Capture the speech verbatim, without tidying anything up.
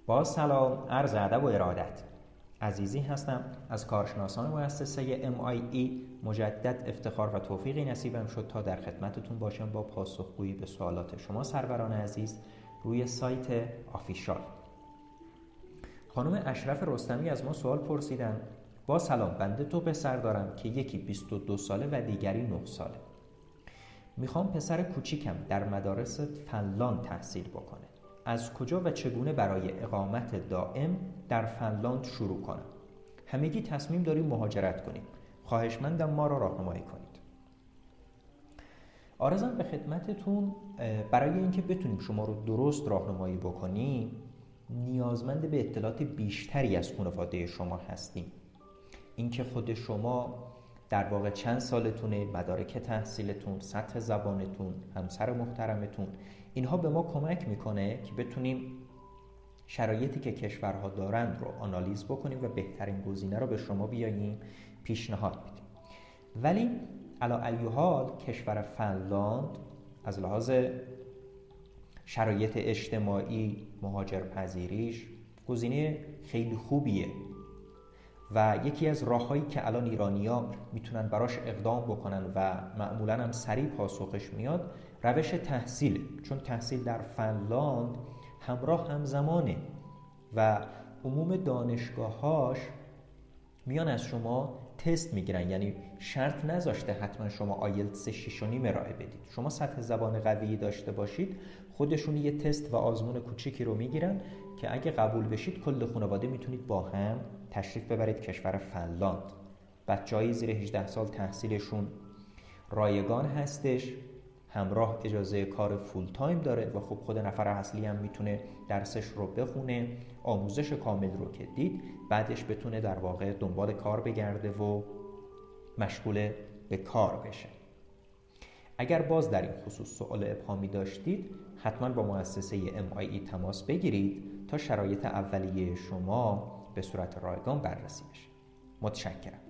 با سلام، عرض ادب و ارادت. عزیزی هستم از کارشناسان مؤسسه ام آی ای. مجدد افتخار و توفیقی نصیبم شد تا در خدمتتون باشم با پاسخگویی به سوالات شما سروران عزیز روی سایت آفیشال. خانم اشرف رستمی از ما سوال پرسیدن: با سلام، بنده دو پسر دارم که یکی بیست و دو ساله و دیگری نه ساله. میخوام پسر کوچیکم در مدارس فنلاند تحصیل بکنه. از کجا و چگونه برای اقامت دائم در فنلاند شروع کنم؟ همگی تصمیم داریم مهاجرت کنیم. خواهشمندم ما را راهنمایی کنید. آرزم به خدمتتون، برای اینکه بتونیم شما رو درست راهنمایی بکنیم نیازمند به اطلاعات بیشتری از خانواده شما هستیم. اینکه خود شما در واقع چند سالتونه، مدارک تحصیلتون، سطح زبانتون، همسر محترمتون، اینها به ما کمک میکنه که بتونیم شرایطی که کشورها دارند رو آنالیز بکنیم و بهترین گزینه رو به شما بیاییم پیشنهاد بدیم. ولی علی ای حال کشور فنلاند از لحاظ شرایط اجتماعی، مهاجرپذیریش گزینه خیلی خوبیه و یکی از راههایی که الان ایرانی‌ها میتونن براش اقدام بکنن و معمولاً هم سریع پاسخش میاد روش تحصیله، چون تحصیل در فنلاند همراه همزمانه و عموم دانشگاه‌هاش میان از شما تست میگیرن، یعنی شرط نذاشته حتما شما آیلتس شش و نیم ارائه بدید. شما سطح زبان قوی داشته باشید، خودشون یه تست و آزمون کوچیکی رو میگیرن که اگه قبول بشید کل خانواده میتونید با هم تشریف ببرید کشور فنلاند. بچه‌های زیر هجده سال تحصیلشون رایگان هستش، همراه اجازه کار فول تایم داره و خب خود نفر اصلی هم میتونه درسش رو بخونه، آموزش کامل رو که دید، بعدش بتونه در واقع دنبال کار بگرده و مشغول به کار بشه. اگر باز در این خصوص سوال ابهامی داشتید حتما با مؤسسه ام آی ای تماس بگیرید تا شرایط اولیه شما به صورت رایگان بررسی بشه. متشکرم.